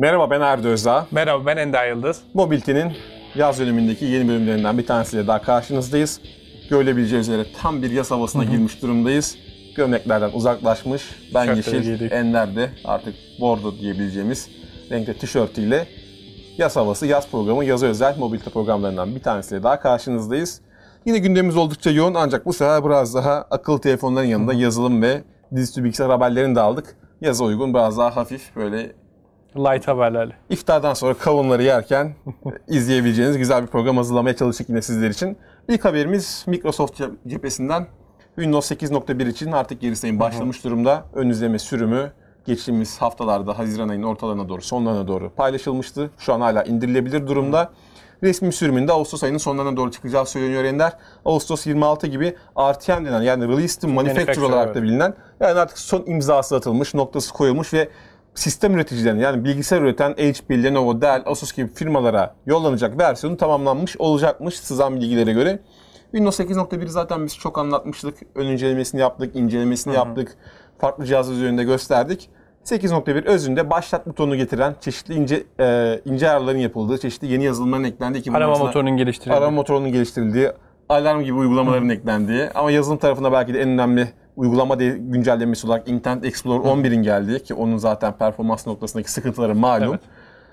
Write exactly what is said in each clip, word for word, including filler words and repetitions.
Merhaba, ben Erdi Özdağ. Merhaba, ben Ender Yıldız. Mobility'nin yaz dönemindeki yeni bölümlerinden bir tanesiyle daha karşınızdayız. Görülebileceği üzere tam bir yaz havasına Hı-hı. girmiş durumdayız. Gömleklerden uzaklaşmış. Ben Tişörtleri yeşil, giydik. Ender de artık bordo diyebileceğimiz renkte tişörtüyle yaz havası, yaz programı, yaza özel mobilite programlarından bir tanesiyle daha karşınızdayız. Yine gündemimiz oldukça yoğun ancak bu sefer biraz daha akıllı telefonların yanında Hı-hı. yazılım ve dizüstü bilgisayar haberlerini de aldık. Yaza uygun biraz daha hafif böyle light haberlerle. İftardan sonra kavunları yerken izleyebileceğiniz güzel bir program hazırlamaya çalıştık yine sizler için. İlk haberimiz Microsoft cephesinden Windows sekiz nokta bir için artık geri sayım başlamış durumda. Ön izleme sürümü geçtiğimiz haftalarda Haziran ayının ortalarına doğru, sonlarına doğru paylaşılmıştı. Şu an hala indirilebilir durumda. Resmi sürümünde Ağustos ayının sonlarına doğru çıkacağı söyleniyor Ender. Ağustos yirmi altı gibi R T M denen yani Released to Manufacture olarak da bilinen yani artık son imzası atılmış, noktası koyulmuş ve sistem üreticilerine yani bilgisayar üreten H P, Lenovo, Dell, Asus gibi firmalara yollanacak versiyonu tamamlanmış olacakmış sızan bilgilere göre. Windows sekiz nokta bir zaten biz çok anlatmıştık. Ön incelemesini yaptık, incelemesini Hı-hı. yaptık. Farklı cihazlar üzerinde gösterdik. sekiz nokta bir özünde başlat butonunu getiren, çeşitli ince e, ince ayarların yapıldığı, çeşitli yeni yazılımların eklendiği, arama motorunun geliştirildiği, arama motorunun geliştirildiği, alarm gibi uygulamaların Hı-hı. eklendiği ama yazılım tarafında belki de en önemli uygulama güncellemesi olarak Internet Explorer on birin geldiği ki onun zaten performans noktasındaki sıkıntıları malum. Evet.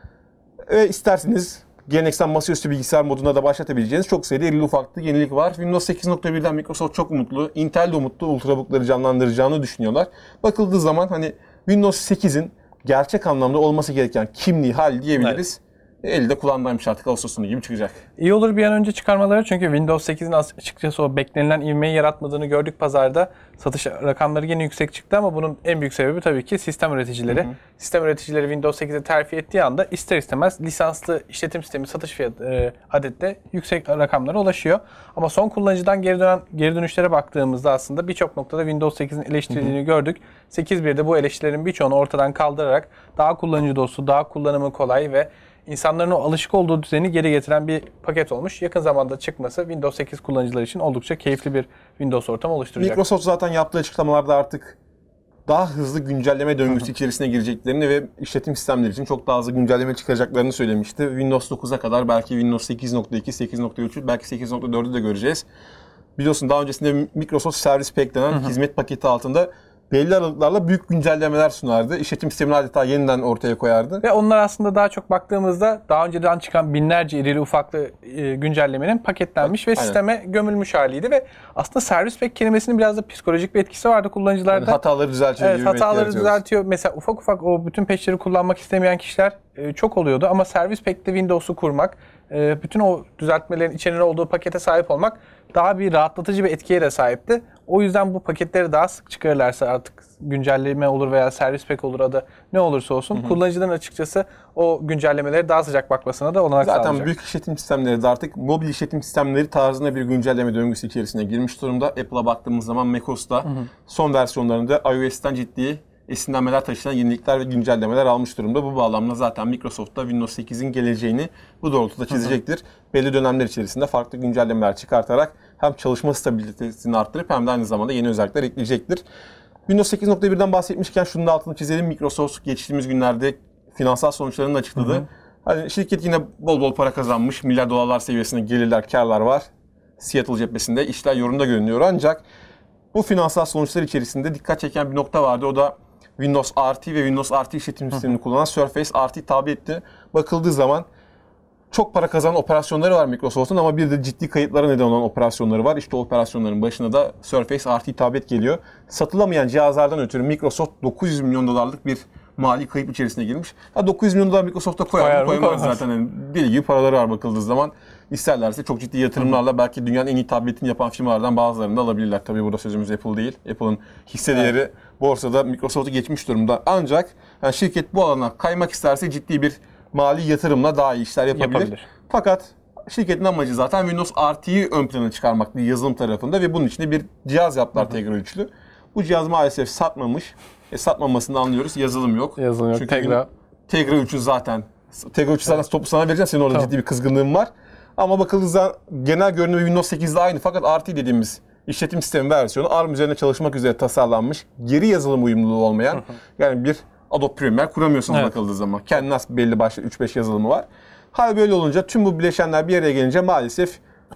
Ve isterseniz geleneksel masaüstü bilgisayar moduna da başlatabileceğiniz çok sayıda irili ufaklı yenilik var. Windows sekiz nokta birden Microsoft çok umutlu, Intel de umutlu Ultrabook'ları canlandıracağını düşünüyorlar. Bakıldığı zaman hani Windows sekizin gerçek anlamda olması gereken kimliği, hal diyebiliriz. Evet. Elde kullandaymış artık Ağustos sonu gibi çıkacak. İyi olur bir an önce çıkarmaları çünkü Windows sekizin açıkçası o beklenilen ivmeyi yaratmadığını gördük pazarda. Satış rakamları yine yüksek çıktı ama bunun en büyük sebebi tabii ki sistem üreticileri. Hı hı. Sistem üreticileri Windows sekize terfi ettiği anda ister istemez lisanslı işletim sistemi satış fiyatı e, adette yüksek rakamlara ulaşıyor. Ama son kullanıcıdan geri dönen geri dönüşlere baktığımızda aslında birçok noktada Windows sekizin eleştirildiğini hı hı. gördük. sekiz birde bu eleştirilerin birçoğunu ortadan kaldırarak daha kullanıcı dostu, daha kullanımı kolay ve İnsanların o alışık olduğu düzeni geri getiren bir paket olmuş. Yakın zamanda çıkması Windows sekiz kullanıcılar için oldukça keyifli bir Windows ortamı oluşturacak. Microsoft zaten yaptığı açıklamalarda artık daha hızlı güncelleme döngüsü Hı-hı. içerisine gireceklerini ve işletim sistemleri için çok daha hızlı güncelleme çıkaracaklarını söylemişti. Windows dokuza kadar belki Windows sekiz nokta iki, sekiz nokta üç, belki sekiz nokta dördü de göreceğiz. Biliyorsun daha öncesinde Microsoft Service Pack denen Hı-hı. hizmet paketi altında belli aralıklarla büyük güncellemeler sunardı. İşletim sistemini adeta yeniden ortaya koyardı. Ve onlar aslında daha çok baktığımızda daha önceden çıkan binlerce irili ufaklı e, güncellemenin paketlenmiş Aynen. ve sisteme gömülmüş haliydi ve aslında Service Pack kelimesinin biraz da psikolojik bir etkisi vardı kullanıcılarda. Yani hataları düzeltiyor. Evet, hataları düzeltiyor. Mesela ufak ufak o bütün patch'leri kullanmak istemeyen kişiler e, çok oluyordu ama Service Pack'te Windows'u kurmak, e, bütün o düzeltmelerin içerinde olduğu pakete sahip olmak daha bir rahatlatıcı bir etkiye de sahipti. O yüzden bu paketleri daha sık çıkarırlarsa artık güncelleme olur veya Service Pack olur adı ne olursa olsun hı hı. kullanıcıların açıkçası o güncellemeleri daha sıcak bakmasına da olanak Zaten sağlayacak. Zaten büyük işletim sistemleri de artık mobil işletim sistemleri tarzında bir güncelleme döngüsü içerisine girmiş durumda. Apple'a baktığımız zaman macOS'ta hı hı. son versiyonlarında iOS'ten ciddi esinlenmeler taşıyan yenilikler ve güncellemeler almış durumda. Bu bağlamda zaten Microsoft da Windows sekizin geleceğini bu doğrultuda çizecektir. Hı hı. Belli dönemler içerisinde farklı güncellemeler çıkartarak hem çalışma stabilitesini arttırıp hem de aynı zamanda yeni özellikler ekleyecektir. Windows sekiz nokta birden bahsetmişken şunun da altını çizelim. Microsoft geçtiğimiz günlerde finansal sonuçlarını açıkladı. Hı hı. Hani şirket yine bol bol para kazanmış. Milyar dolarlar seviyesinde gelirler, karlar var. Seattle cephesinde işler yorumda görünüyor ancak bu finansal sonuçlar içerisinde dikkat çeken bir nokta vardı. O da Windows R T ve Windows R T işletim sistemini kullanan Surface R T tabi etti. Bakıldığı zaman çok para kazanan operasyonları var Microsoft'un ama bir de ciddi kayıplara neden olan operasyonları var. İşte o operasyonların başına da Surface R T tablet geliyor. Satılamayan cihazlardan ötürü Microsoft dokuz yüz milyon dolarlık bir mali kayıp içerisine girmiş. Ha dokuz yüz milyon dolar Microsoft'a koyar mı? Koymaz zaten. Yani deli gibi paraları var bakıldığı zaman. İsterlerse çok ciddi yatırımlarla belki dünyanın en iyi tabletini yapan firmalardan bazılarını da alabilirler. Tabii burada sözümüz Apple değil. Apple'ın hisse değeri evet. borsada Microsoft'u geçmiş durumda. Ancak yani şirket bu alana kaymak isterse ciddi bir mali yatırımla daha iyi işler yapabilir. yapabilir. Fakat şirketin amacı zaten Windows R T'yi ön plana çıkarmaktı yazılım tarafında ve bunun için de bir cihaz yaptılar Tegra üçlü. Bu cihaz maalesef satmamış. E, satmamasını anlıyoruz. Yazılım yok. Yazılım yok. Çünkü Tegra. Tegra üçü zaten. Tegra üçü evet. topu sana vereceğim. Senin orada tamam. ciddi bir kızgınlığın var. Ama bakıldığında genel görünümü Windows sekizde aynı. Fakat R T dediğimiz işletim sistemi versiyonu A R M üzerine çalışmak üzere tasarlanmış. Geri yazılım uyumluluğu olmayan yani bir Adobe Premiere kuramıyorsunuz Evet. bakıldığı zaman. Kendine has belli başlı üç beş yazılımı var. Hal böyle olunca tüm bu bileşenler bir araya gelince maalesef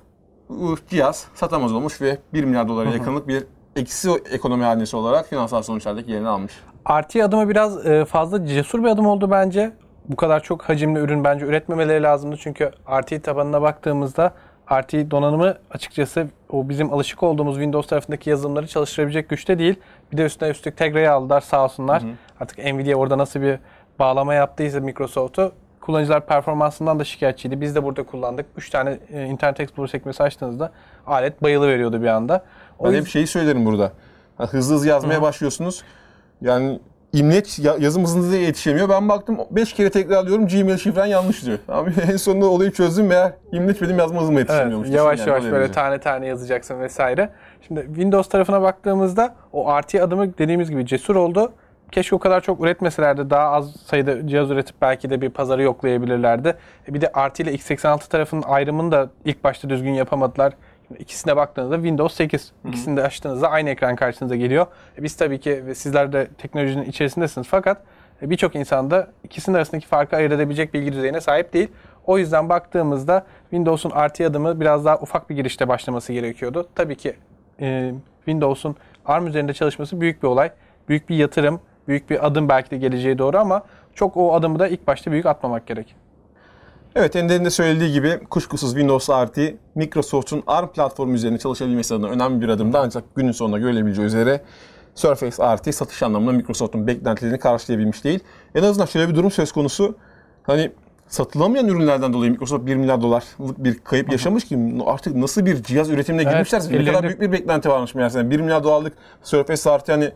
bu cihaz satamaz olmuş ve bir milyar dolara yakınlık bir eksi ekonomi hanesi olarak finansal sonuçlardaki yerini almış. R T adımı biraz e, fazla cesur bir adım oldu bence. Bu kadar çok hacimli ürün bence üretmemeleri lazımdı. Çünkü R T tabanına baktığımızda R T donanımı açıkçası o bizim alışık olduğumuz Windows tarafındaki yazılımları çalıştırabilecek güçte değil. Bir de üstüne üstlük Tegra'yı aldılar sağ olsunlar. Hı hı. Artık Nvidia orada nasıl bir bağlama yaptıysa Microsoft'u, kullanıcılar performansından da şikayetçiydi. Biz de burada kullandık. üç tane e, Internet Explorer sekmesi açtığınızda alet bayılı veriyordu bir anda. O Ben yüzden... hep şeyi söylerim burada. Hızlı hızlı yazmaya Hı. başlıyorsunuz. Yani imleç yazım hızınıza yetişemiyor. Ben baktım beş kere tekrarlıyorum, Gmail şifren yanlış diyor. Abi en sonunda olayı çözdüm veya imleç benim yazma hızıma yetişemiyormuş. Evet, yavaş yani, yavaş böyle tane tane yazacaksın vesaire. Şimdi Windows tarafına baktığımızda o R T adımı dediğimiz gibi cesur oldu. Keşke o kadar çok üretmeselerdi. Daha az sayıda cihaz üretip belki de bir pazarı yoklayabilirlerdi. Bir de R T ile x seksen altı tarafının ayrımını da ilk başta düzgün yapamadılar. İkisine baktığınızda Windows sekiz. İkisini de açtığınızda aynı ekran karşınıza geliyor. Biz tabii ki ve sizler de teknolojinin içerisindesiniz. Fakat birçok insan da ikisinin arasındaki farkı ayırt edebilecek bilgi düzeyine sahip değil. O yüzden baktığımızda Windows'un R T adımı biraz daha ufak bir girişte başlaması gerekiyordu. Tabii ki e, Windows'un A R M üzerinde çalışması büyük bir olay. Büyük bir yatırım, büyük bir adım belki de geleceğe doğru ama çok o adımı da ilk başta büyük atmamak gerek. Evet, Ender'in de söylediği gibi kuşkusuz Windows R T, Microsoft'un A R M platformu üzerine çalışabilmesi adına önemli bir adımdı. Ancak günün sonunda görülebileceği üzere Surface R T satış anlamında Microsoft'un beklentilerini karşılayabilmiş değil. En azından şöyle bir durum söz konusu. Hani satılamayan ürünlerden dolayı Microsoft bir milyar dolarlık bir kayıp yaşamış ki artık nasıl bir cihaz üretimine evet, girmişlerse ne kadar büyük bir beklenti varmış meğerse. bir milyar dolarlık Surface R T hani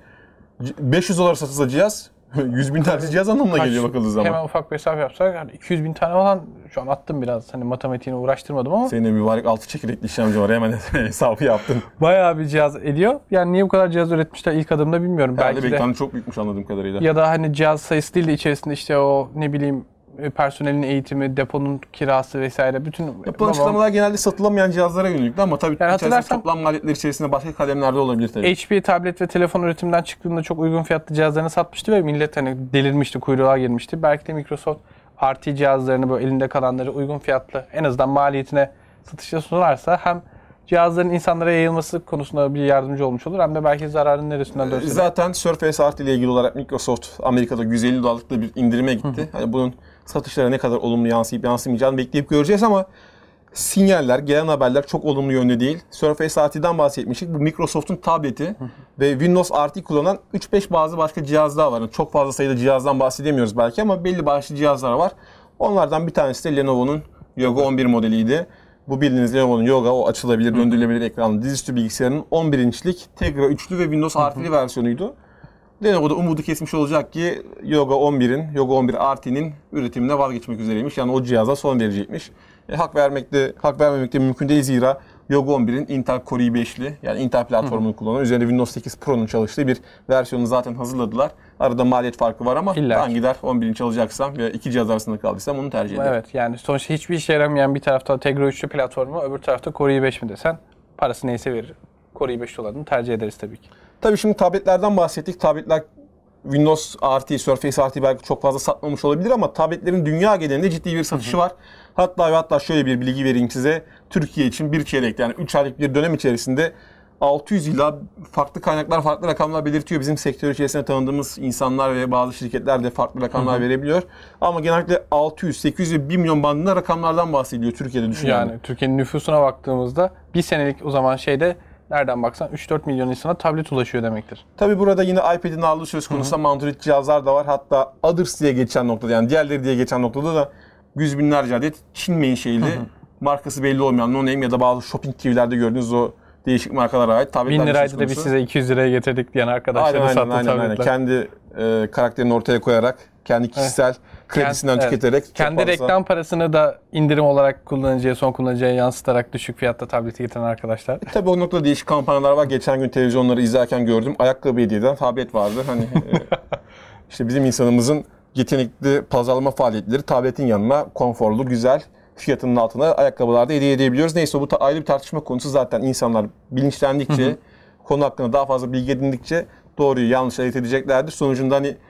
beş yüz dolar satılsa cihaz yüz bin tane cihaz anlamına Kaç, geliyor bakıldığı zaman. Hemen ufak bir hesap yapsak yani iki yüz bin tane falan şu an attım biraz. Hani matematiğini uğraştırmadım ama. Senin de mübarek altı çekirdekli işlemci var, hemen hesabı yaptın. Bayağı bir cihaz ediyor. Yani niye bu kadar cihaz üretmişler ilk adımda bilmiyorum. Herhalde belki de. beklenti çok büyükmüş anladığım kadarıyla. Ya da hani cihaz sayısı değil de içerisinde işte o ne bileyim personelin eğitimi, deponun kirası vesaire bütün... Yapılan açıklamalar genelde satılamayan cihazlara yönelikti ama tabii yani içerisinde toplam maliyetler içerisinde başka kalemlerde olabilir tabii. H P tablet ve telefon üretimden çıktığında çok uygun fiyatlı cihazlarını satmıştı ve millet hani delirmişti, kuyruğa girmişti. Belki de Microsoft R T cihazlarını böyle elinde kalanları uygun fiyatlı en azından maliyetine satışa sunarsa hem cihazların insanlara yayılması konusunda bir yardımcı olmuş olur hem de belki zararın neresinden dönse. Zaten Surface R T ile ilgili olarak Microsoft Amerika'da yüz elli dolarlık da bir indirime gitti. Hani bunun satışlara ne kadar olumlu yansıyıp yansımayacağını bekleyip göreceğiz ama sinyaller, gelen haberler çok olumlu yönde değil. Surface R T'den bahsetmiştik. Bu Microsoft'un tableti ve Windows R T kullanan üç beş bazı başka cihaz daha var. Yani çok fazla sayıda cihazdan bahsedemiyoruz belki ama belli başlı cihazlar var. Onlardan bir tanesi de Lenovo'nun Yoga on bir modeliydi. Bu bildiğiniz Lenovo'nun Yoga, o açılabilir, döndürülebilir ekranlı dizüstü bilgisayarının on bir inçlik Tegra üçlü ve Windows R T'li versiyonuydu. Lenovo'da umudu kesmiş olacak ki Yoga on birin, Yoga on bir R T'nin üretimine vazgeçmek üzereymiş. Yani o cihaza son verecekmiş. E, hak vermekte, hak vermemek de mümkün değil zira Yoga on birin Intel Core i beşli yani Intel platformunu kullanan, üzerinde Windows sekiz Pro'nun çalıştığı bir versiyonu zaten hazırladılar. Arada maliyet farkı var ama İlla ben gider on birini çalacaksam ve iki cihaz arasında kaldıysam onu tercih ederim. Evet, yani sonuçta hiçbir işe yaramayan bir tarafta Tegra üçlü platformu, öbür tarafta Core i beş mi desen parası neyse verir. Core i beş olanını tercih ederiz tabii ki. Tabii şimdi tabletlerden bahsettik. Tabletler Windows R T, Surface R T belki çok fazla satmamış olabilir ama tabletlerin dünya genelinde ciddi bir satışı var. Hatta ve hatta şöyle bir bilgi vereyim size. Türkiye için bir çeyrekte yani üç aylık bir dönem içerisinde altı yüz ila farklı kaynaklar farklı rakamlar belirtiyor. Bizim sektör içerisinde tanıdığımız insanlar ve bazı şirketler de farklı rakamlar hı hı. verebiliyor. Ama genellikle altı yüz, sekiz yüz ve bir milyon bandında rakamlardan bahsediyor Türkiye'de düşünüyorum. Yani Türkiye'nin nüfusuna baktığımızda bir senelik o zaman şeyde nereden baksan üç dört milyon insana tablet ulaşıyor demektir. Tabii burada yine iPad'in ağırlığı söz konusu ama Android cihazlar da var. Hatta Others diye geçen noktada yani diğerleri diye geçen noktada da yüz binlerce adet Çin menşeili markası belli olmayan no-name ya da bazı shopping T V'lerde gördüğünüz o değişik markalara ait tabletler. bin liraydı da biz size iki yüz liraya getirdik diyen arkadaşları aynen, sattı aynen, tabletler. Aynen. Kendi e, karakterini ortaya koyarak, kendi kişisel evet. kredisinden Kend, tüketerek. Evet. Kendi fazla... reklam parasını da indirim olarak kullanıcıya, son kullanıcıya yansıtarak düşük fiyatta tableti getiren arkadaşlar. E, tabii o noktada değişik kampanyalar var. Geçen gün televizyonları izlerken gördüm. Ayakkabı hediye eden tablet vardı. Hani e, işte bizim insanımızın yetenekli pazarlama faaliyetleri tabletin yanına konforlu, güzel, fiyatının altına ayakkabılarda hediye edebiliyoruz. Neyse bu ta- ayrı bir tartışma konusu zaten. İnsanlar bilinçlendikçe, konu hakkında daha fazla bilgi edindikçe doğruyu yanlış ayırt edeceklerdir. Sonucunda hani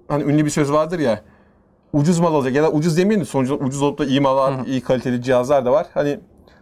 hani ünlü bir söz vardır ya, ucuz mal alacak ya da ucuz demeyelim de sonuçta ucuz olup da iyi mal, iyi kaliteli cihazlar da var. Hani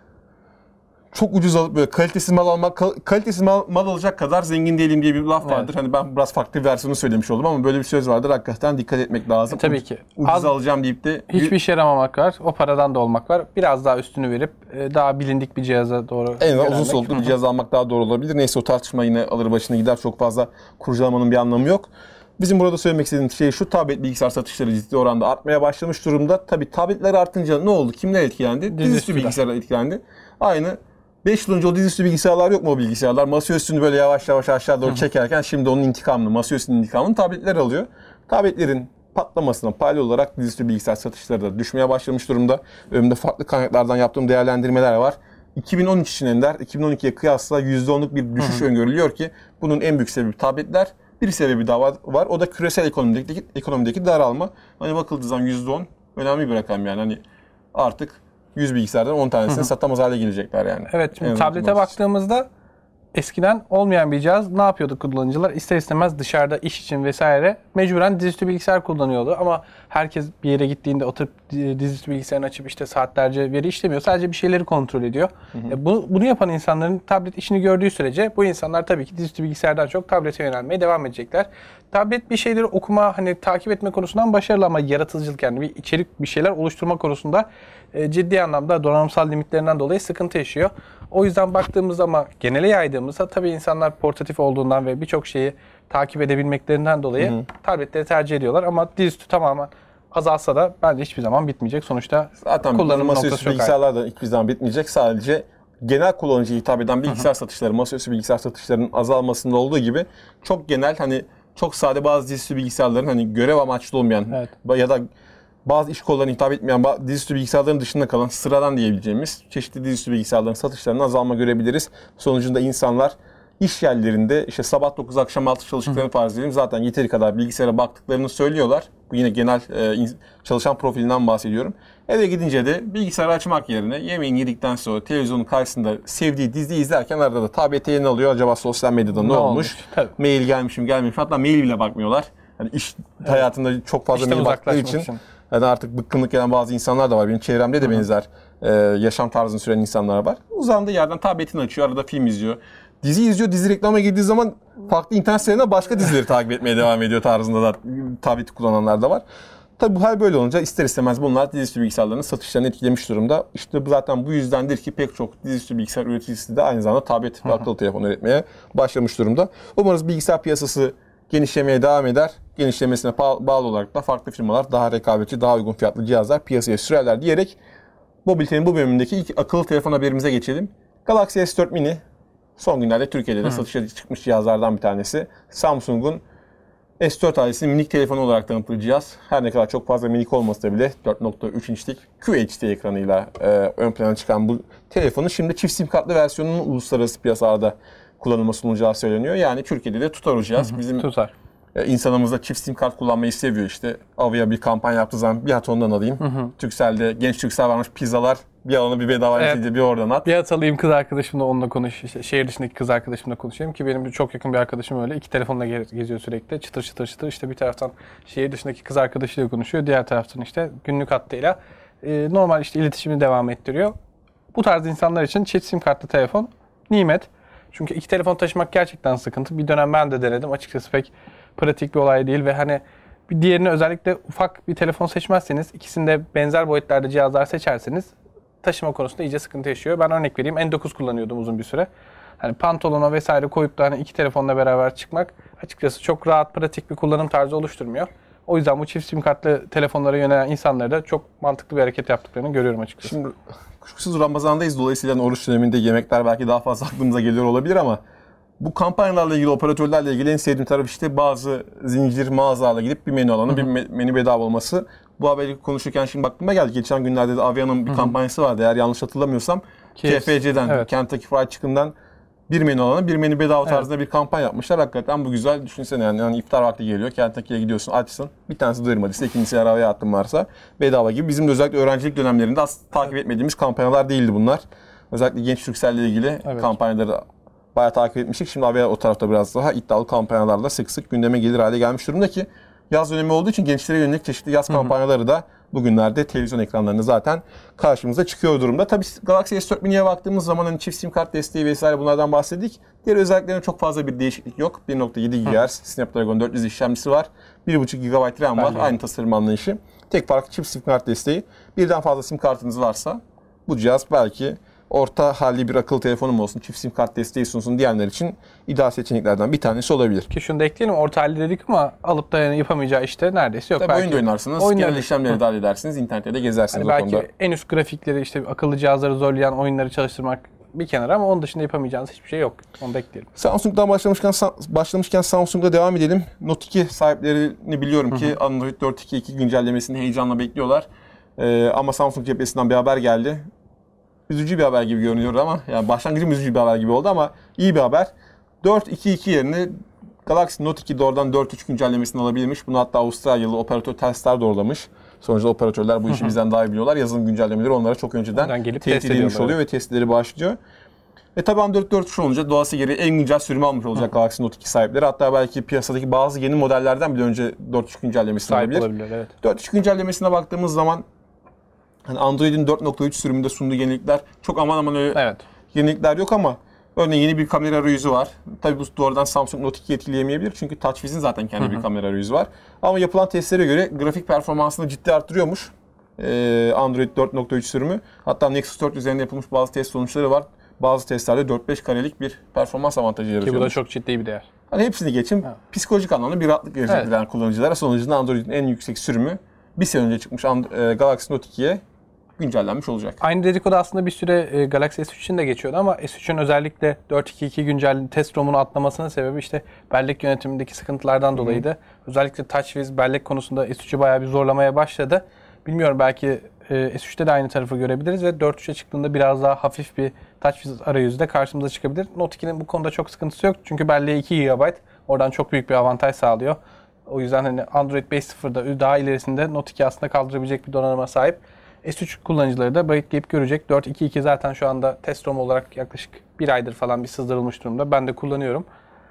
çok ucuz alıp böyle kalitesiz mal almak, kalitesiz mal, mal alacak kadar zengin değilim diye bir laf vardır. Evet. Hani ben biraz farklı bir versiyonu söylemiş oldum ama böyle bir söz vardır. Hakikaten dikkat etmek lazım. E, tabii ki. Ucuz Az, alacağım deyip de hiçbir işe yaramamak var. O paradan da olmak var. Biraz daha üstünü verip daha bilindik bir cihaza doğru en azından uzun soluklu bir cihaz almak daha doğru olabilir. Neyse, o tartışma yine alır başına gider. Çok fazla kurcalamanın bir anlamı yok. Bizim burada söylemek istediğimiz şey şu: tablet bilgisayar satışları ciddi oranda artmaya başlamış durumda. Tabii tabletler artınca ne oldu? Kimler etkilendi? Dizüstü bilgisayarlar etkilendi. Aynı beş yıl önce o dizüstü bilgisayarlar yok mu, o bilgisayarlar? Masaüstünü böyle yavaş yavaş aşağı doğru çekerken şimdi onun intikamını, masaüstünün intikamını tabletler alıyor. Tabletlerin patlamasına paralel olarak dizüstü bilgisayar satışları da düşmeye başlamış durumda. Önümde farklı kaynaklardan yaptığım değerlendirmeler var. iki bin on üç için Ender, iki bin on ikiye kıyasla yüzde onluk bir düşüş Hı-hı. öngörülüyor ki bunun en büyük sebebi tabletler. Bir sebebi daha var. O da küresel ekonomideki, ekonomideki daralma. Hani bakıldığı zaman yüzde on önemli bir rakam yani. Hani artık yüz bilgisayardan on tanesini Hı-hı. satamaz hale gelecekler yani. Evet, şimdi tablete baktığımızda eskiden olmayan bir cihaz, ne yapıyordu kullanıcılar? İster istemez dışarıda iş için vesaire mecburen dizüstü bilgisayar kullanıyordu ama herkes bir yere gittiğinde oturup dizüstü bilgisayarını açıp işte saatlerce veri işlemiyor. Sadece bir şeyleri kontrol ediyor. E bu, bunu yapan insanların tablet işini gördüğü sürece bu insanlar tabii ki dizüstü bilgisayardan çok tablete yönelmeye devam edecekler. Tablet bir şeyleri okuma, hani takip etme konusundan başarılı ama yaratıcılık, yani bir içerik, bir şeyler oluşturma konusunda e, ciddi anlamda donanımsal limitlerinden dolayı sıkıntı yaşıyor. O yüzden baktığımız ama genele yaydığımızda tabii insanlar portatif olduğundan ve birçok şeyi takip edebilmeklerinden dolayı hı hı. tabletleri tercih ediyorlar ama dizüstü tamamen azalsa da bence hiçbir zaman bitmeyecek. Sonuçta zaten kullanım masaüstü bilgisayarlar da hiçbir zaman bitmeyecek. Sadece genel kullanıcıya hitap eden bilgisayar hı hı. satışları, masaüstü bilgisayar satışlarının azalmasında olduğu gibi çok genel, hani çok sade bazı dizüstü bilgisayarların hani görev amaçlı olmayan evet. ya da bazı iş kollarına hitap etmeyen dizüstü bilgisayarların dışında kalan sıradan diyebileceğimiz çeşitli dizüstü bilgisayarların satışlarında azalma görebiliriz. Sonucunda insanlar iş yerlerinde işte sabah dokuz akşam altı çalıştıklarını farz edelim. Zaten yeteri kadar bilgisayara baktıklarını söylüyorlar. Bu yine genel e, çalışan profilinden bahsediyorum. Eve gidince de bilgisayarı açmak yerine yemeğini yedikten sonra televizyonun karşısında sevdiği diziyi izlerken arada da tablete yeni alıyor. Acaba sosyal medyada ne, ne olmuş? olmuş? Mail gelmiş mi gelmemiş mi? Hatta mail bile bakmıyorlar. Yani iş evet. hayatında çok fazla İşte mail baktığı için, için. Yani artık bıkkınlık gelen bazı insanlar da var. Benim çevremde de Hı-hı. benzer e, yaşam tarzını süren insanlar var. Uzandığı yerden tabletini açıyor, arada film izliyor. Dizi izliyor, dizi reklama girdiği zaman farklı internet sitelerinde başka dizileri takip etmeye devam ediyor tarzında da tableti kullananlar da var. Tabii bu hal böyle olunca ister istemez bunlar dizüstü bilgisayarların satışlarını etkilemiş durumda. İşte zaten bu yüzdendir ki pek çok dizüstü bilgisayar üreticisi de aynı zamanda tablet ve akıllı telefon üretmeye başlamış durumda. Umarız bilgisayar piyasası genişlemeye devam eder. Genişlemesine bağlı olarak da farklı firmalar daha rekabetçi, daha uygun fiyatlı cihazlar piyasaya sürerler diyerek Mobilite'nin bu bölümündeki ilk akıllı telefon haberimize geçelim. Galaxy S dört Mini son günlerde Türkiye'de de satışa çıkmış cihazlardan bir tanesi. Samsung'un S dört ailesinin minik telefonu olarak tanıttığı cihaz. Her ne kadar çok fazla minik olmasa da bile dört nokta üç inçlik Q H D ekranıyla e, ön plana çıkan bu telefonun şimdi çift sim kartlı versiyonunun uluslararası piyasalarda kullanılma sunulacağı söyleniyor. Yani Türkiye'de de tutar o cihaz. Hı hı, Bizim tutar. E, insanımız da çift sim kart kullanmayı seviyor işte. Avia bir kampanya yaptığı zaman bir hat ondan alayım. Hı hı. Turkcell'de genç Turkcell varmış pizzalar. Bir alana bir bedava evet. bir oradan at. Bir hat alayım, kız arkadaşımla onunla konuş. İşte şehir dışındaki kız arkadaşımla konuşayım ki benim çok yakın bir arkadaşım öyle. İki telefonla geziyor sürekli. Çıtır çıtır çıtır. İşte bir taraftan şehir dışındaki kız arkadaşıyla konuşuyor. Diğer taraftan işte günlük hattıyla e, normal işte iletişimini devam ettiriyor. Bu tarz insanlar için çift sim kartlı telefon nimet. Çünkü iki telefon taşımak gerçekten sıkıntı. Bir dönem ben de denedim. Açıkçası pek pratik bir olay değil ve hani bir diğerini özellikle ufak bir telefon seçmezseniz, ikisinde benzer boyutlarda cihazlar seçerseniz taşıma konusunda iyice sıkıntı yaşıyor. Ben örnek vereyim. N dokuz kullanıyordum uzun bir süre. Hani pantolona vesaire koyup da hani iki telefonla beraber çıkmak açıkçası çok rahat, pratik bir kullanım tarzı oluşturmuyor. O yüzden bu çift sim kartlı telefonlara yönelen insanları da çok mantıklı bir hareket yaptıklarını görüyorum açıkçası. Şimdi kuşkusuz Ramazan'dayız. Dolayısıyla oruç döneminde yemekler belki daha fazla aklımıza geliyor olabilir ama bu kampanyalarla ilgili, operatörlerle ilgili en sevdiğim taraf işte bazı zincir mağazalarla gidip bir menü alanı, Hı-hı. bir menü bedava olması. Bu haberi konuşurken şimdi aklıma geldi. Geçen günlerde de Avia'nın bir Hı-hı. kampanyası vardı. Eğer yanlış hatırlamıyorsam K F C'den, evet. Kentucky Fried Chicken'dan bir menü alanı, bir menü bedava tarzında evet. bir kampanya yapmışlar. Hakikaten bu güzel. Düşünsene yani, yani iftar vakti geliyor. Kentucky'ye gidiyorsun, açsın. Bir tanesi doyurmadıysa ikincisi eğer havaya attın varsa bedava gibi. Bizim de özellikle öğrencilik dönemlerinde aslında takip etmediğimiz kampanyalar değildi bunlar. Özellikle genç Turkcell'le ilgili evet. kampanyaları bayağı takip etmiştik. Şimdi Avia o tarafta biraz daha iddialı kampanyalarla sık sık gündeme gelir hale gelmiş durumda ki yaz dönemi olduğu için gençlere yönelik çeşitli yaz kampanyaları da bugünlerde televizyon ekranlarında zaten karşımıza çıkıyor durumda. Tabii Galaxy S dört mini'ye baktığımız zaman hani çift sim kart desteği vesaire bunlardan bahsettik. Diğer özelliklerine çok fazla bir değişiklik yok. bir nokta yedi gigahertz Snapdragon dört yüz işlemcisi var. bir buçuk gigabayt RAM var. Aynı tasarım anlayışı. Tek farkı çift sim kart desteği. Birden fazla sim kartınız varsa bu cihaz belki orta halli bir akıllı telefonum olsun, çift sim kart desteği sunsun diyenler için ideal seçeneklerden bir tanesi olabilir. Ki şunu da ekleyelim, orta halli dedik ama alıp da yani yapamayacağı işte neredeyse yok. Tabii belki oyun da oynarsınız, oyunları- genel işlemleri de halledersiniz, internette de gezersiniz Hani o belki konuda. en üst grafikleri işte akıllı cihazları zorlayan oyunları çalıştırmak bir kenara ama onun dışında yapamayacağınız hiçbir şey yok. Onu da ekleyelim. Samsung'dan başlamışken başlamışken Samsung'da devam edelim. Note iki sahiplerini biliyorum ki Android dört nokta iki nokta iki güncellemesini heyecanla bekliyorlar. Ee, ama Samsung cephesinden bir haber geldi. Üzücü bir haber gibi görünüyor ama yani başlangıcım üzücü bir haber gibi oldu ama iyi bir haber. dört nokta iki nokta iki yerine Galaxy Note iki doğrudan dört nokta üç güncellemesini alabilirmiş. Bunu hatta Avustralyalı operatör Telstar doğrulamış. Sonuçta operatörler bu işi bizden daha iyi biliyorlar. Yazılım güncellemeleri onlara çok önceden Oradan gelip teyit test edilmiş ediyorlar. oluyor ve testleri başlıyor. E tabi Android dört nokta üç olunca doğası gereği en güncel sürümü almış olacak Hı. Galaxy Note iki sahipleri. Hatta belki piyasadaki bazı yeni modellerden bile önce dört nokta üç güncellemesini Sahip alabilir. olabilir, evet. dört nokta üç güncellemesine baktığımız zaman hani Android'in dört nokta üç sürümünde sunduğu yenilikler çok aman aman öyle Evet. yenilikler yok ama örneğin yeni bir kamera arayüzü var. Tabii bu doğrudan Samsung Note ikiyi etkileyemeyebilir çünkü TouchWiz'in zaten kendi bir kamera arayüzü var. Ama yapılan testlere göre grafik performansını ciddi arttırıyormuş ee, Android dört nokta üç sürümü. Hatta Nexus dört üzerinde yapılmış bazı test sonuçları var. Bazı testlerde dört beş karelik bir performans avantajı yaratıyor. Ki bu da çok ciddi bir değer. Hani hepsini geçin. Evet. Psikolojik anlamda bir rahatlık verecek Evet. yani kullanıcılara. Sonucunda Android'in en yüksek sürümü bir sene önce çıkmış And- e, Galaxy Note ikiye güncellenmiş olacak. Aynı dedikodu aslında bir süre e, Galaxy S üç için de geçiyordu ama S üçün özellikle dört nokta iki nokta iki güncel test ROM'unu atlamasının sebebi işte bellek yönetimindeki sıkıntılardan dolayıydı. Özellikle TouchWiz bellek konusunda S üçü bayağı bir zorlamaya başladı. Bilmiyorum, belki e, S üçte de aynı tarafı görebiliriz ve dört nokta üçe çıktığında biraz daha hafif bir TouchWiz arayüzü de karşımıza çıkabilir. Note ikinin bu konuda çok sıkıntısı yok çünkü belleği iki gigabayt. Oradan çok büyük bir avantaj sağlıyor. O yüzden hani Android beş nokta sıfırda daha ilerisinde Note iki aslında kaldırabilecek bir donanıma sahip. S üç kullanıcıları da bekleyip görecek. dört nokta iki nokta iki zaten şu anda test ROM olarak yaklaşık bir aydır falan bir sızdırılmış durumda. Ben de kullanıyorum.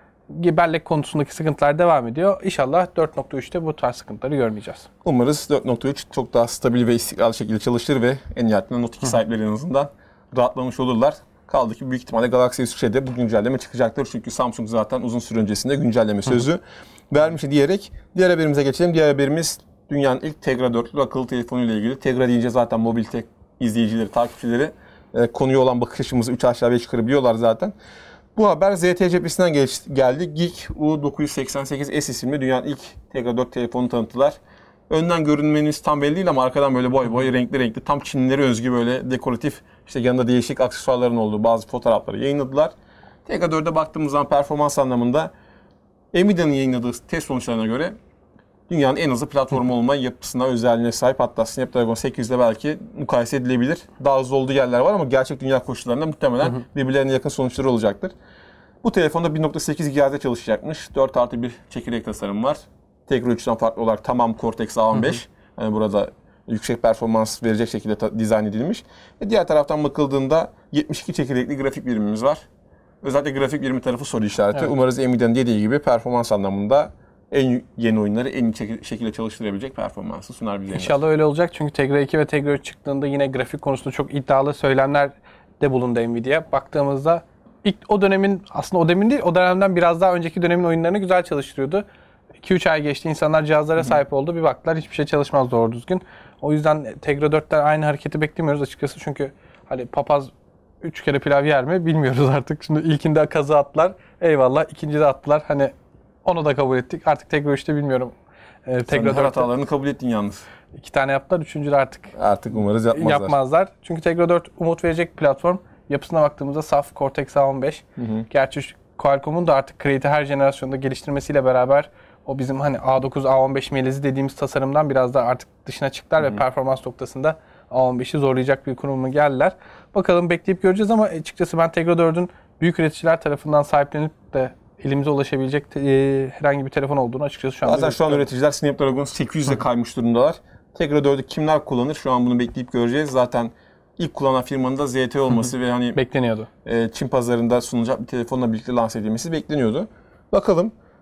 Bellek konusundaki sıkıntılar devam ediyor. İnşallah dört nokta üçte bu tarz sıkıntıları görmeyeceğiz. Umarız dört nokta üç çok daha stabil ve istikrarlı şekilde çalışır ve en nihayetinde Note iki sahipleri en azından rahatlamış olurlar. Kaldı ki büyük ihtimalle Galaxy S üçe de bu güncelleme çıkacaktır. Çünkü Samsung zaten uzun süre öncesinde güncelleme sözü vermiş diyerek diğer haberimize geçelim. Diğer haberimiz dünyanın ilk Tegra dörtlü akıllı telefonuyla ilgili. Tegra deyince zaten mobil tek izleyicileri, takipçileri e, konuya olan bakış açımızı üç aşağı beş yukarı biliyorlar zaten. Bu haber Z T cephesinden geç, geldi. Geek U dokuz yüz seksen sekiz S isimli dünyanın ilk Tegra dört telefonunu tanıttılar. Önden görünmeniz tam belli değil ama arkadan böyle boy boy renkli renkli tam Çinlilere özgü böyle dekoratif işte yanında değişik aksesuarların olduğu bazı fotoğrafları yayınladılar. Tegra dörde baktığımız zaman performans anlamında Nvidia'nın yayınladığı test sonuçlarına göre dünyanın en hızlı platformu olma yapısına, özelliğine sahip, hatta Snapdragon sekiz yüzle belki mukayese edilebilir. Daha hızlı olduğu yerler var ama gerçek dünya koşullarında muhtemelen hı hı. birbirlerine yakın sonuçları olacaktır. Bu telefonda bir nokta sekiz gigahertz'de çalışacakmış. dört artı bir çekirdek tasarım var. Tegra üçten farklı olarak tamam Cortex A on beş. Hı hı. Yani burada yüksek performans verecek şekilde ta- dizayn edilmiş. Ve diğer taraftan bakıldığında yetmiş iki çekirdekli grafik birimimiz var. Özellikle grafik birimi tarafı soru işareti. Evet. Umarız Nvidia'nın dediği gibi performans anlamında en yeni oyunları en iyi şekilde çalıştırabilecek performansı sunar bize. İnşallah öyle olacak çünkü Tegra iki ve Tegra üç çıktığında yine grafik konusunda çok iddialı söylemler de bulundu Nvidia. Baktığımızda ilk o dönemin, aslında o dönemin değil, o dönemden biraz daha önceki dönemin oyunlarını güzel çalıştırıyordu. iki üç ay geçti, insanlar cihazlara Hı-hı. sahip oldu. Bir baktılar hiçbir şey çalışmaz doğru düzgün. O yüzden Tegra dörtten aynı hareketi beklemiyoruz açıkçası çünkü hani papaz üç kere pilav yer mi bilmiyoruz artık. Şimdi ilkinde kazı attılar, eyvallah, ikincide attılar. Hani onu da kabul ettik. Artık Tegra üçte bilmiyorum. Ee, Tegra her hatalarını kabul ettin yalnız. İki tane yaptılar. Üçüncüde artık artık umarız yapmazlar. yapmazlar. Çünkü Tegra dört umut verecek platform. Yapısına baktığımızda saf Cortex A on beş. Hı hı. Gerçi Qualcomm'un da artık Create'i her jenerasyonda geliştirmesiyle beraber o bizim hani A dokuz, A on beş melezi dediğimiz tasarımdan biraz da artık dışına çıktılar hı hı. ve performans noktasında A on beşi zorlayacak bir konuma geldiler. Bakalım, bekleyip göreceğiz ama açıkçası ben Tegra dördün büyük üreticiler tarafından sahiplenip de elimize ulaşabilecek e, herhangi bir telefon olduğunu açıkçası şu anda zaten şu an üreticiler Snapdragon sekiz yüze kaymış durumdalar. Tegra dördü kimler kullanır? Şu an bunu bekleyip göreceğiz. Zaten ilk kullanan firmanın da Z T olması ve hani bekleniyordu. E, Çin pazarında sunulacak bir telefonla birlikte lanse edilmesi bekleniyordu. Bakalım.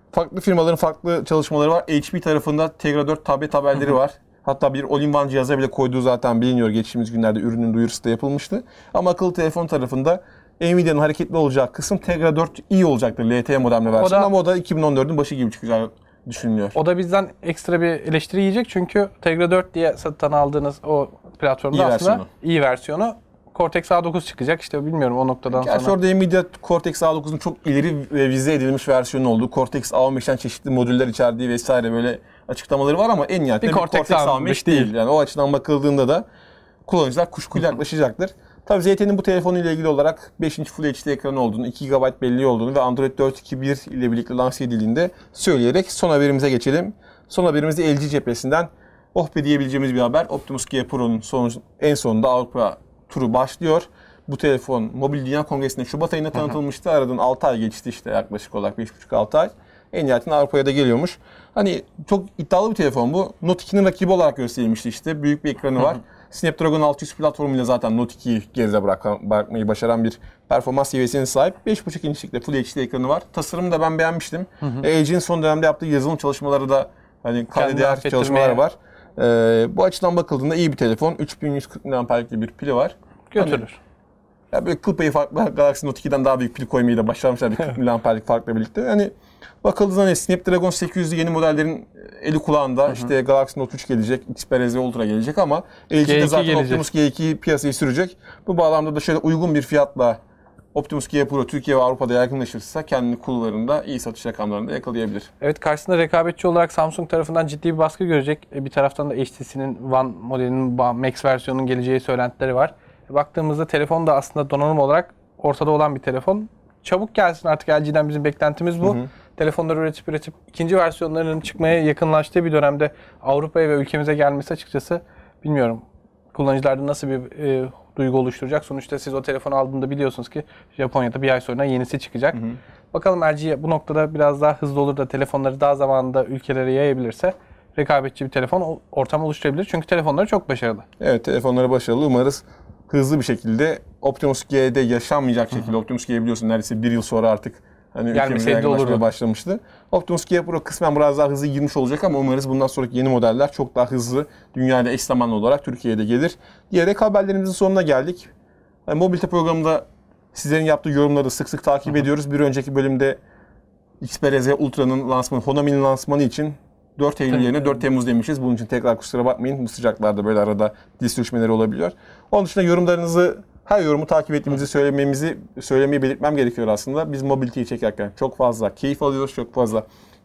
Farklı firmaların farklı çalışmaları var. H P tarafında Tegra dört tablet haberleri var. Hatta bir all-in-one cihaza bile koyduğu zaten biliniyor. Geçtiğimiz günlerde ürünün duyurusu da yapılmıştı. Ama akıllı telefon tarafında Nvidia'nın hareketli olacağı kısım Tegra dört i olacaktır. L T E modemli versiyon ama o da iki bin on dördün başı gibi çıkacağı düşünülüyor. O da bizden ekstra bir eleştiri yiyecek çünkü Tegra dört diye satın aldığınız o platformda İyi aslında versiyonu. iyi versiyonu Cortex A dokuz çıkacak. İşte bilmiyorum o noktadan Gerçi sonra. orada Nvidia Cortex A dokuzun çok ileri ve vize edilmiş versiyonu oldu. Cortex A on beşten çeşitli modüller içerdiği vesaire böyle açıklamaları var ama en nihayetinde Bir bir Cortex Cortex, A on beş değil. Yani o açıdan bakıldığında da kullanıcılar kuşkuyla yaklaşacaktır. Tabii Z T'nin bu telefonu ile ilgili olarak beş inç Full H D ekranı olduğunu, iki gigabayt belleği olduğunu ve Android dört nokta iki nokta bir ile birlikte lanse edildiğinde söyleyerek son haberimize geçelim. Son haberimizde L G cephesinden oh be diyebileceğimiz bir haber. Optimus G Pro'nun son, en sonunda Avrupa turu başlıyor. Bu telefon Mobil Dünya Kongresi'nde Şubat ayında tanıtılmıştı. Aradan altı ay geçti işte yaklaşık olarak beş buçuk altı ay. En nihayetinde Avrupa'ya da geliyormuş. Hani çok iddialı bir telefon bu. Note ikinin rakibi olarak gösterilmişti işte. Büyük bir ekranı var. Snapdragon altı yüz platformuyla zaten Note ikiyi geride bırak- bırakmayı başaran bir performans seviyesine sahip. beş buçuk inçlikte Full H D ekranı var. Tasarımı da ben beğenmiştim. L G'nin son dönemde yaptığı yazılım çalışmaları da hani kayda değer çalışmalar var. Ee, bu açıdan bakıldığında iyi bir telefon. üç bin yüz kırk miliamperlik bir pili var. Götürür. Hani, ya böyle kıl payı farklı Galaxy Note ikiden daha büyük pil koymayı da başarmışlar bir kırk miliamperlik farkla birlikte. Yani bakıldığında hani Snapdragon sekiz yüzlü yeni modellerin eli kulağında. Hı hı. İşte Galaxy Note üç gelecek, Xperia Z Ultra gelecek ama L G'de zaten gelecek. Optimus G iki piyasayı sürecek. Bu bağlamda da şöyle uygun bir fiyatla Optimus G Pro Türkiye ve Avrupa'da yaygınlaşırsa kendini kullarında iyi satış rakamlarında yakalayabilir. Evet, karşısında rekabetçi olarak Samsung tarafından ciddi bir baskı görecek. Bir taraftan da H T C'nin One modelinin Max versiyonunun geleceği söylentileri var. Baktığımızda telefon da aslında donanım olarak ortada olan bir telefon. Çabuk gelsin artık, L G'den bizim beklentimiz bu. Hı hı. Telefonları üretip üretip ikinci versiyonlarının çıkmaya yakınlaştığı bir dönemde Avrupa'ya ve ülkemize gelmesi açıkçası bilmiyorum. Kullanıcılarda nasıl bir e, duygu oluşturacak? Sonuçta siz o telefonu aldığında biliyorsunuz ki Japonya'da bir ay sonra yenisi çıkacak. Hı hı. Bakalım L G bu noktada biraz daha hızlı olur da telefonları daha zamanında ülkelere yayabilirse rekabetçi bir telefon ortam oluşturabilir. Çünkü telefonları çok başarılı. Evet, telefonları başarılı. Umarız hızlı bir şekilde Optimus G'de yaşanmayacak şekilde, hı hı. Optimus G biliyorsun neredeyse bir yıl sonra artık hani ülkemize yakınlaşmaya başlamıştı. Optimus G Pro kısmen biraz daha hızlı girmiş olacak ama umarız bundan sonraki yeni modeller çok daha hızlı dünyada eş zamanlı olarak Türkiye'de gelir diyerek haberlerimizin sonuna geldik. Yani mobilite programında sizlerin yaptığı yorumları sık sık takip, hı hı. ediyoruz. Bir önceki bölümde Xperia Z Ultra'nın lansmanı, Honami'nin lansmanı için dört Eylül yerine dört Temmuz demişiz. Bunun için tekrar kusura bakmayın. Bu sıcaklarda böyle arada dil sürçmeleri olabiliyor. Onun dışında yorumlarınızı, her yorumu takip ettiğimizi söylememizi, söylemeyi belirtmem gerekiyor aslında. Biz mobiliteyi çekerken çok fazla keyif alıyoruz, çok fazla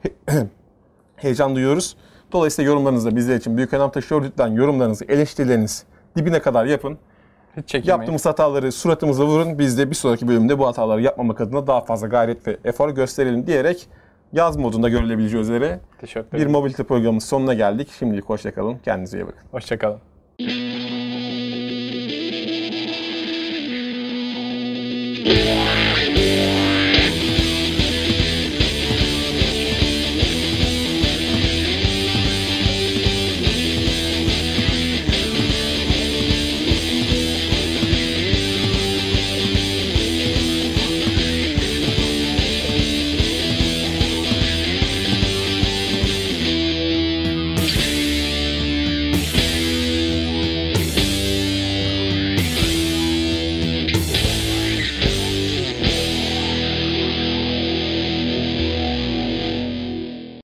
heyecan duyuyoruz. Dolayısıyla yorumlarınız da bizler için büyük önem taşıyor. Lütfen yorumlarınızı, eleştirilerinizi dibine kadar yapın. Hiç yaptığımız hataları suratımıza vurun. Biz de bir sonraki bölümde bu hataları yapmamak adına daha fazla gayret ve efor gösterelim diyerek yaz modunda görülebileceği üzere bir mobilite programının sonuna geldik. Şimdilik hoşça kalın. Kendinize iyi bakın. Hoşça kalın.